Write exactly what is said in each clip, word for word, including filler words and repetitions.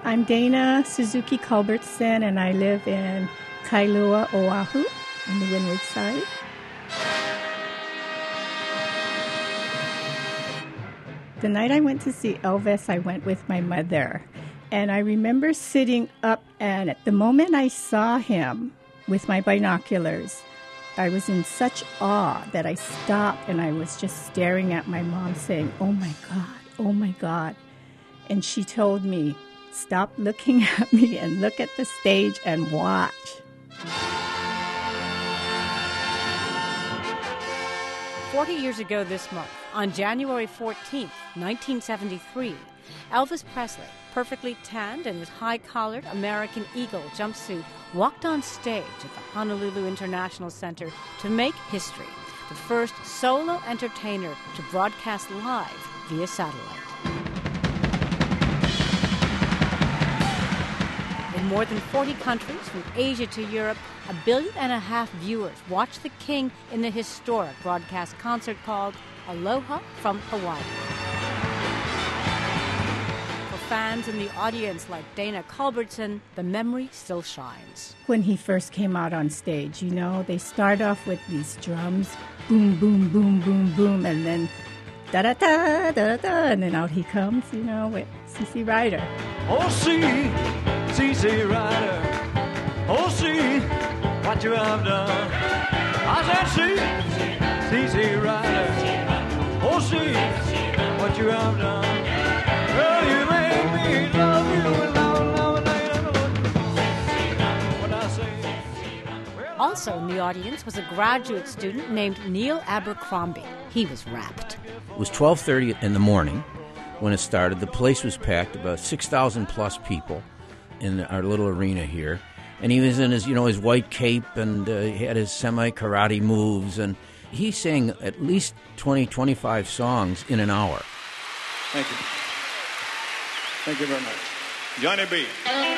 I'm Dana Suzuki Culbertson, and I live in Kailua, Oahu, on the windward side. The night I went to see Elvis, I went with my mother. And I remember sitting up, and at the moment I saw him with my binoculars, I was in such awe that I stopped and I was just staring at my mom saying, "Oh my God, oh my God." And she told me, "Stop looking at me and look at the stage and watch." Forty years ago this month, on January fourteenth, nineteen seventy-three, Elvis Presley, perfectly tanned in his high-collared American Eagle jumpsuit, walked on stage at the Honolulu International Center to make history, the first solo entertainer to broadcast live via satellite. In more than forty countries, from Asia to Europe, a billion and a half viewers watched the King in the historic broadcast concert called Aloha from Hawaii. For fans in the audience like Dana Culbertson, the memory still shines. When he first came out on stage, you know, they start off with these drums, boom, boom, boom, boom, boom, and then da-da-da, da-da-da, and then out he comes, you know, with C C Rider. Oh, see, C C Rider, oh, see what you have done. I said, see, C C Rider, oh, see what you have done. Well, you made me love you and love, love, and I never what I say. Also in the audience was a graduate student named Neil Abercrombie. He was rapt. It was twelve thirty in the morning when it started. The place was packed, about six thousand plus people in our little arena here. And he was in his, you know, his white cape, and uh, he had his semi-karate moves, and he sang at least twenty, twenty-five songs in an hour. Thank you. Thank you very much. Johnny B.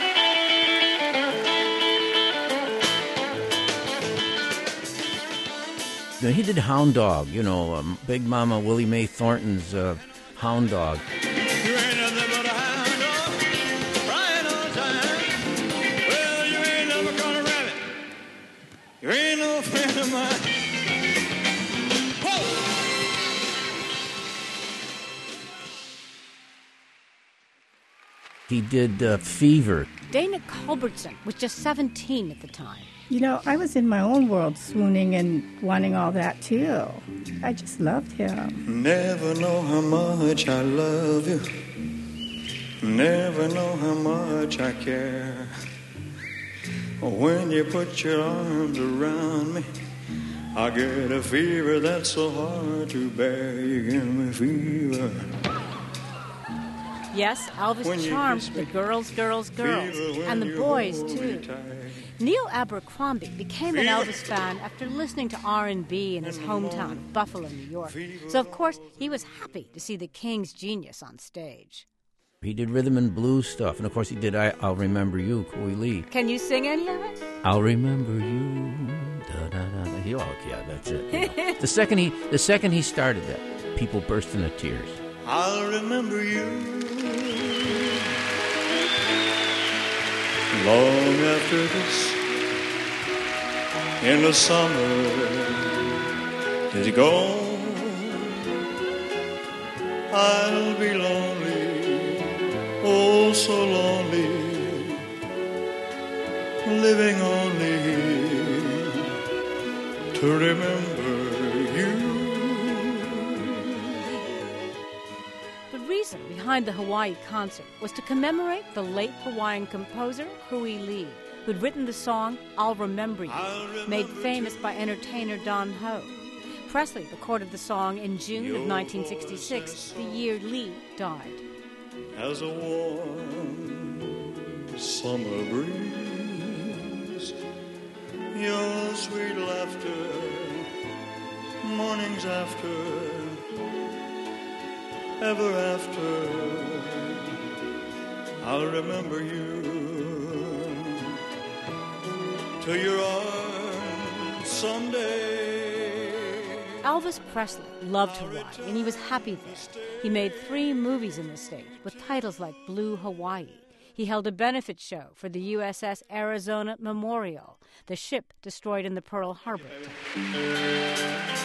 Now, he did Hound Dog, you know, um, Big Mama Willie Mae Thornton's uh, Hound Dog. You ain't nothing but a hound dog, crying all the time. Well, you ain't never caught a rabbit. You ain't no friend of mine. Whoa! He did uh, Fever. Dana Culbertson was just seventeen at the time. You know, I was in my own world swooning and wanting all that too. I just loved him. Never know how much I love you. Never know how much I care. When you put your arms around me, I get a fever that's so hard to bear. You give me fever. Yes, Elvis When you charmed kiss the me, girls, girls, girls, fever when and the you boys hold me too. tight. Neil Abercrombie became an Fever. Elvis fan after listening to R and B in his hometown of Buffalo, New York. So, of course, he was happy to see the King's genius on stage. He did rhythm and blues stuff, and of course he did I, I'll Remember You, Coy Lee. Can you sing any of it? I'll remember you. Da, da, da, da. He, oh, yeah, that's it. You know. the second he, the second he started that, people burst into tears. I'll remember you long after this. In the summer is gone, I'll be lonely, oh so lonely, living only to remember you. The reason behind the Hawaii concert was to commemorate the late Hawaiian composer Hui Lee, who'd written the song I'll Remember You, made famous by entertainer Don Ho. Presley recorded the song in June of nineteen sixty-six, the year Lee died. As a warm summer breeze, your sweet laughter, mornings after, ever after, I'll remember you. To your arms someday. Elvis Presley loved Hawaii, and he was happy there. He made three movies in the state with titles like Blue Hawaii. he held a benefit show for the U S S Arizona Memorial, the ship destroyed in the Pearl Harbor attack.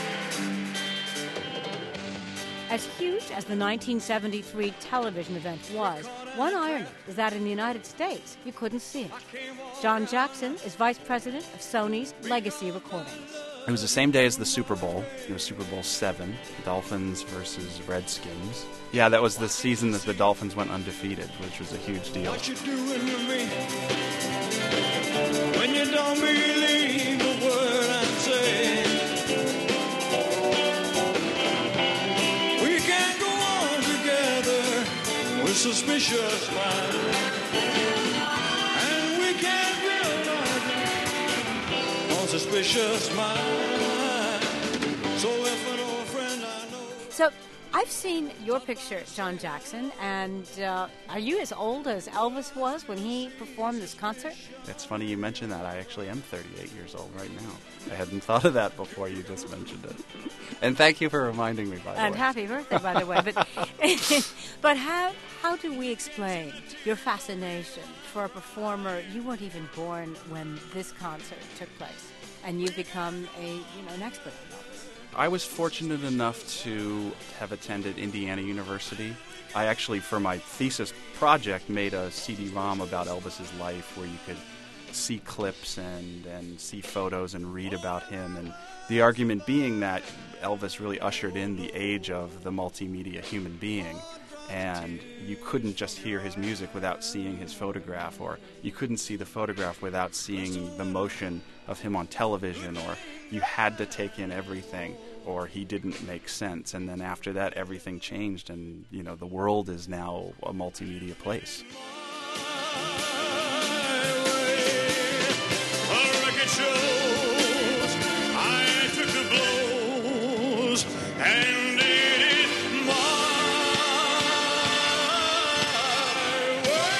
As huge as the nineteen seventy-three television event was, one irony is that in the United States, you couldn't see it. John Jackson is vice president of Sony's Legacy Recordings. It was the same day as the Super Bowl. It was Super Bowl seven, Dolphins versus Redskins. Yeah, that was the season that the Dolphins went undefeated, which was a huge deal. What you doing to me when you don't believe a word I'm saying? We can't go on together with suspicious minds, and we can't build on suspicious minds. So if an old friend I know. So I've seen your picture, John Jackson, and uh, are you as old as Elvis was when he performed this concert? It's funny you mentioned that. I actually am thirty-eight years old right now. I hadn't thought of that before you just mentioned it. And thank you for reminding me, by the And way. happy birthday, by the way. But, but how how do we explain your fascination for a performer? You weren't even born when this concert took place, and you've become a you know an expert in Elvis. I was fortunate enough to have attended Indiana University. I actually, for my thesis project, made a C D ROM about Elvis's life where you could see clips and, and see photos and read about him. And the argument being that Elvis really ushered in the age of the multimedia human being. And you couldn't just hear his music without seeing his photograph, or you couldn't see the photograph without seeing the motion of him on television, or you had to take in everything, or he didn't make sense. And then after that, everything changed, and you know the world is now a multimedia place. I took the blows and did it my way.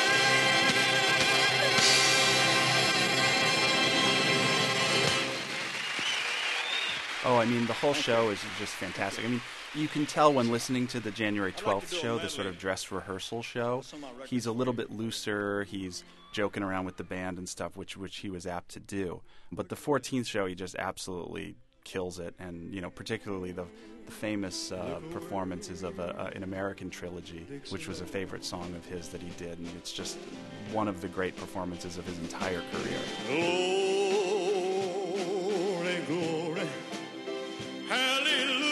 Oh, I mean, the whole show is just fantastic. I mean, you can tell when listening to the January twelfth show, the sort of dress rehearsal show, he's a little bit looser, he's joking around with the band and stuff, which which he was apt to do. But the fourteenth show, he just absolutely kills it, and, you know, particularly the, the famous uh, performances of a, uh, an American Trilogy, which was a favorite song of his that he did, and it's just one of the great performances of his entire career. Glory, glory, hallelujah.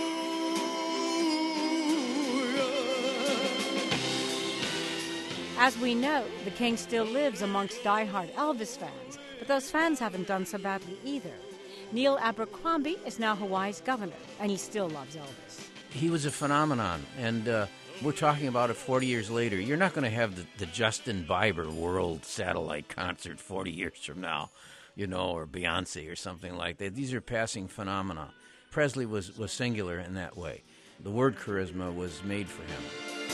As we know, the King still lives amongst diehard Elvis fans, but those fans haven't done so badly either. Neil Abercrombie is now Hawaii's governor, and he still loves Elvis. He was a phenomenon, and uh, we're talking about it forty years later. You're not going to have the, the Justin Bieber World Satellite Concert forty years from now, you know, or Beyonce or something like that. These are passing phenomena. Presley was, was singular in that way. The word charisma was made for him.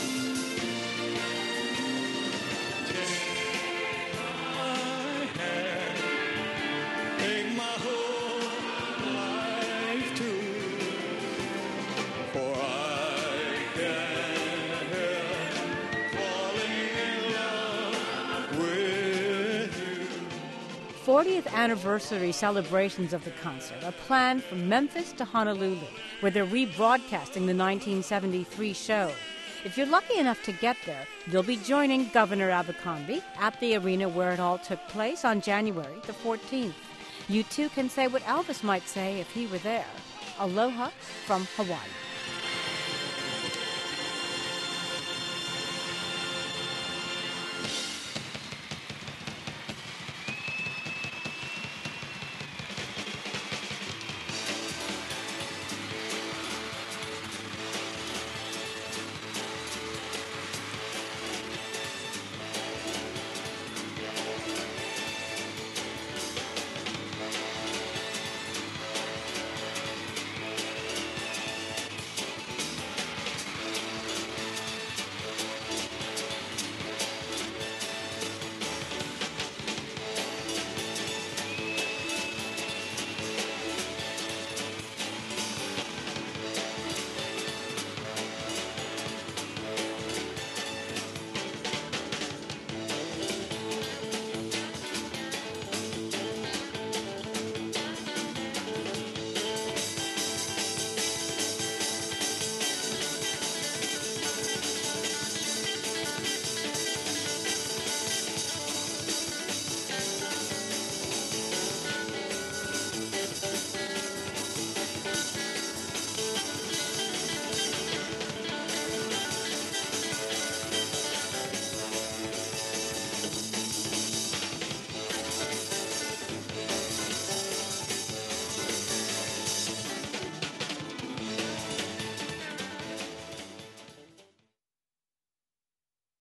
fortieth anniversary celebrations of the concert are planned from Memphis to Honolulu, where they're rebroadcasting the nineteen seventy-three show. If you're lucky enough to get there, you'll be joining Governor Abercrombie at the arena where it all took place on January the fourteenth. You too can say what Elvis might say if he were there. Aloha from Hawaii.